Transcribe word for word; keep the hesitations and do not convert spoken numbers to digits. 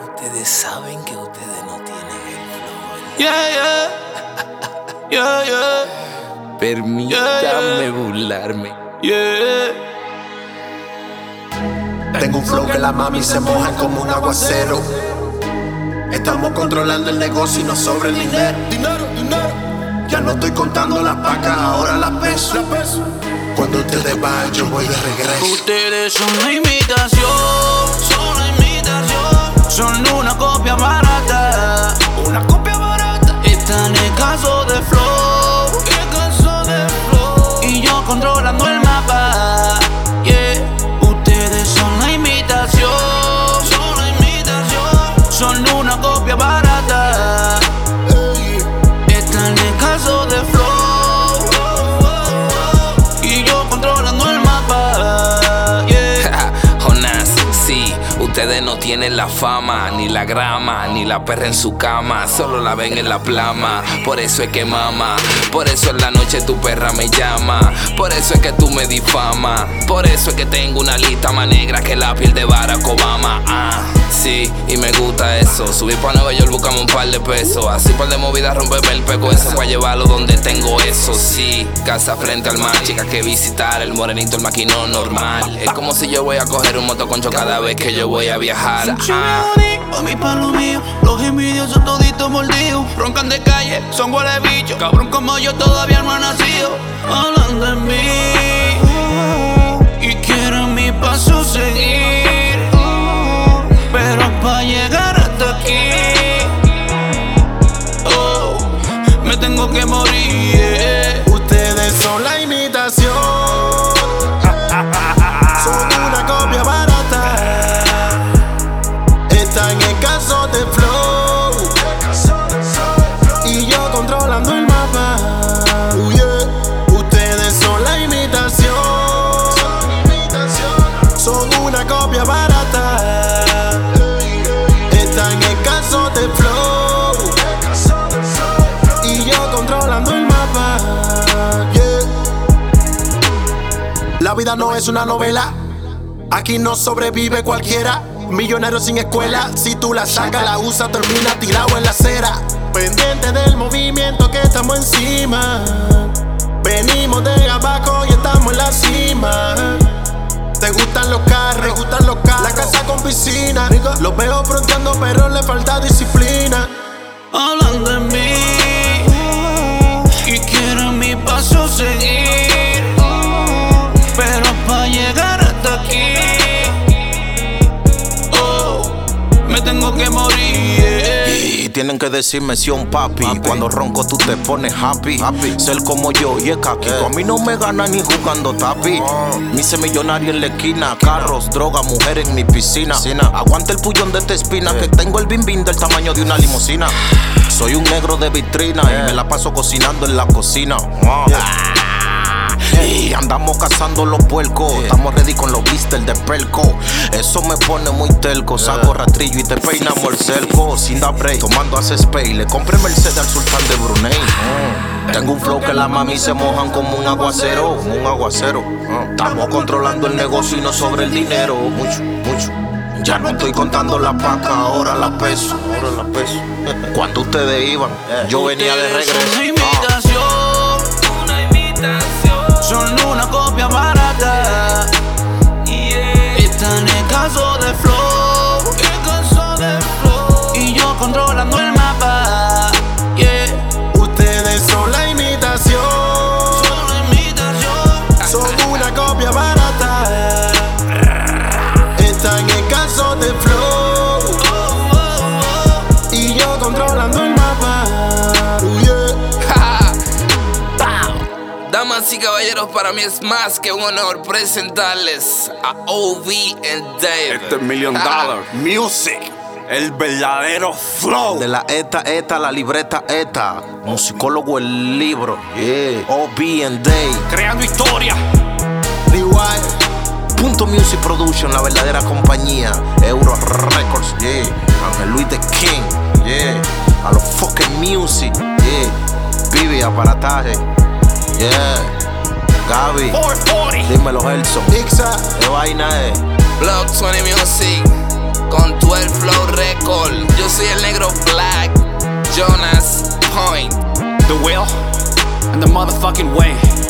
Ustedes saben que ustedes no tienen el flow. Yeah, yeah. Yeah, yeah. Permítame yeah, yeah. burlarme. Yeah. Tengo un flow que la mami se mojan como un aguacero. Estamos controlando el negocio y no sobra el dinero. Dinero, dinero. Ya no estoy contando las pacas, ahora las peso. Cuando ustedes van, yo voy de regreso. Ustedes son la imitación, son la imitación. Son una copia barata, una copia barata. Están en caso de flow, en caso de flow. Y yo controlando el mapa, yeah. Ustedes son la imitación, son la imitación. Son una copia barata. Están en caso de flow, y yo controlando el mapa, yeah. Jonás, sí, ustedes no tienen la fama, ni la grama, ni la perra en su cama. Solo la ven en la plama, por eso es que mama. Por eso en la noche tu perra me llama. Por eso es que tú me difamas. Por eso es que tengo una lista más negra que la piel de Barack Obama. Ah, sí, y me gusta eso. Subir pa' Nueva York, buscamos un par de pesos. Así par de movidas, romperme el peco. Eso pa' llevarlo donde tengo eso. Sí, casa frente al mar, chicas que visitar. El morenito, el maquinón normal. Es como si yo voy a coger un motoconcho cada vez que yo voy a viajar. Ah. A mí pa' lo mío, los envidiosos toditos mordidos. Roncan de calle, son huele bichos. Cabrón como yo todavía no ha nacido. Hablan de mí y quieren mi paso seguir, pero pa' llegar hasta aquí, oh, me tengo que morir, yeah. Ustedes son la imitación, son una copia barata. Están en caso de flow, y yo controlando el mapa, uh, yeah. Ustedes son la imitación, son una copia barata. Están en caso de flow, y yo controlando el mapa, yeah. La vida no es una novela, aquí no sobrevive cualquiera. Millonario sin escuela, si tú la sacas, la usas, termina tirado en la acera. Pendiente del movimiento que estamos encima. Venimos de abajo y estamos en la cima. Te gustan los carros, te gustan los carros. La casa con piscina, los veo fronteando pero le falta disciplina. Hablan de mí y quieren mi paso seguir, pero pa' llegar hasta aquí, me tengo que morir, yeah. Y tienen que decirme si un papi, papi. Cuando ronco tú te pones happy, happy. Ser como yo y es kaki, yeah. A mí no me gana ni jugando tapi, oh. Me hice millonario en la esquina. Carros, droga, mujer en mi piscina, piscina. Aguanta el pullón de esta espina, yeah. Que tengo el bim bim del tamaño de una limusina. Soy un negro de vitrina, yeah. Y me la paso cocinando en la cocina, oh. Yeah. Y andamos cazando los puercos, yeah. Estamos ready con los blisters de Pelco. Eso me pone muy telco, yeah. Saco rastrillo y te peinamos el cerco. Sin dar break, tomando hace spray. Le compré Mercedes al sultán de Brunei, oh. Tengo un flow que la mami se mojan como un aguacero, como un aguacero, oh. Estamos controlando el negocio y no sobre el dinero. Mucho, mucho. Ya no estoy contando la paca, ahora la peso, ahora la peso. Cuando ustedes iban, yeah. Yo venía de regreso. Una imitación, una imitación. Son una copia barata, yeah. Están en caso de flow, en caso de flow, y yo controlando el mapa, yeah. Ustedes son la imitación, son la imitación. Son una copia barata. Están en caso de flow, oh, oh, oh. Y yo controlando el mapa, uh, yeah. Damas y caballeros, para mí es más que un honor presentarles a O V and Dave. Este es Million Dollar Music, el verdadero flow. De la ETA, ETA, la libreta ETA. Musicólogo, el libro, yeah. O V and Dave, creando historia. Rewire. Punto Music Production, la verdadera compañía. Euro Records, yeah. Ángel Luis the King, yeah. A los fucking music, yeah. Vivi, aparataje, yeah. Gaby, dímelo Gelson. Ixa, ¿qué vaina es? Block veinte Music con doce Flow Records. Jonas Point. The will and the motherfucking way.